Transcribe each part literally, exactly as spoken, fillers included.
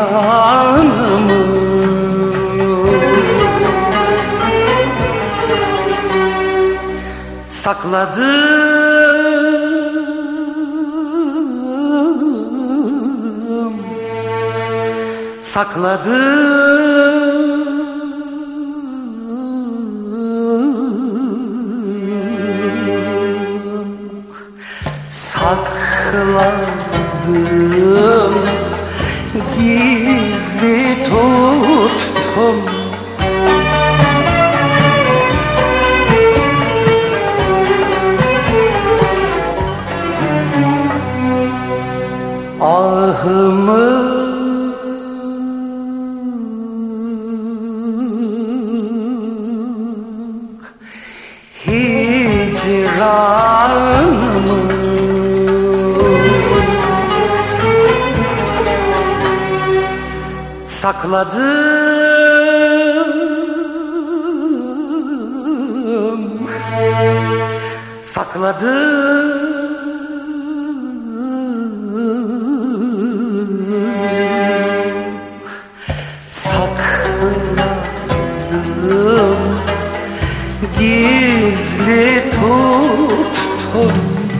hicranımı. Sakladım, sakladım, sakladım, gizli tuttum. Ahımı hicranımı sakladım, sakladım, sakladım, gizli tuttum.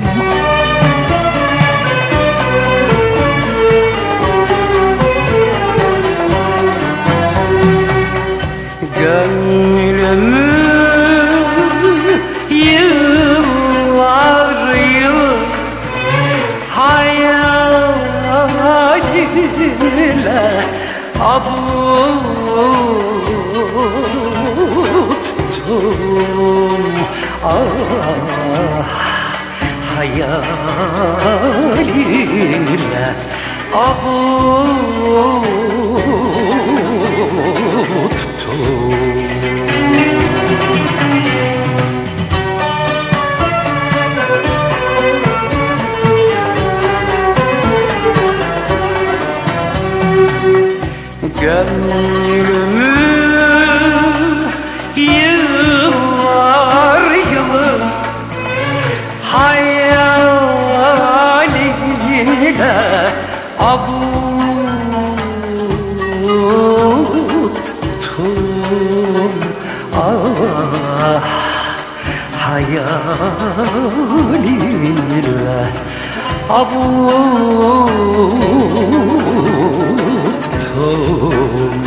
Gönlümü yıllar yıl hayalinle avuttum. Ah, hayalinle avuttum. Gönlümü yıllar yılı hayalinle avuttum. Ah, hayalinle avuttum.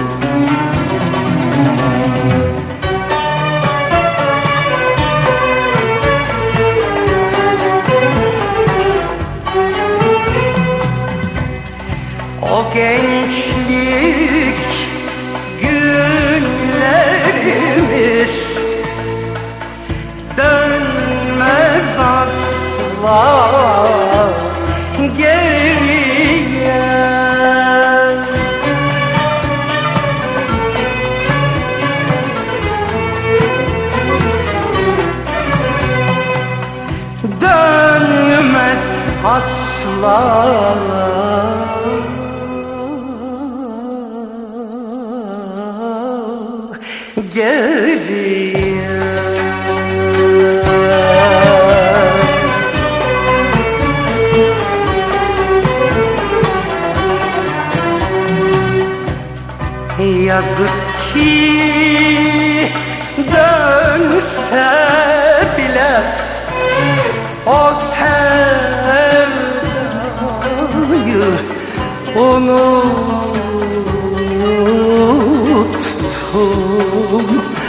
O gençlik günlerimiz dönmez asla geriye. Dönmez asla geriye. Yazık ki dönse bile o sevdayı unuttum.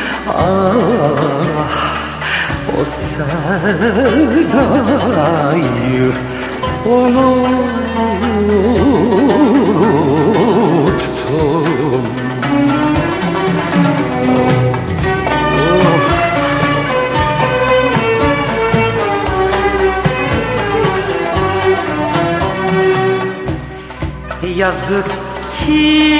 Ah, o sevdayı unuttum. Yazık ki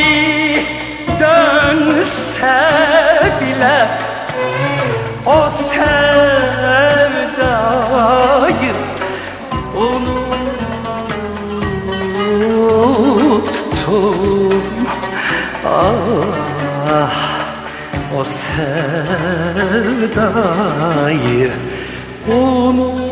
dönse bile o sevdayı unuttum. Ah, o sevdayı unuttum.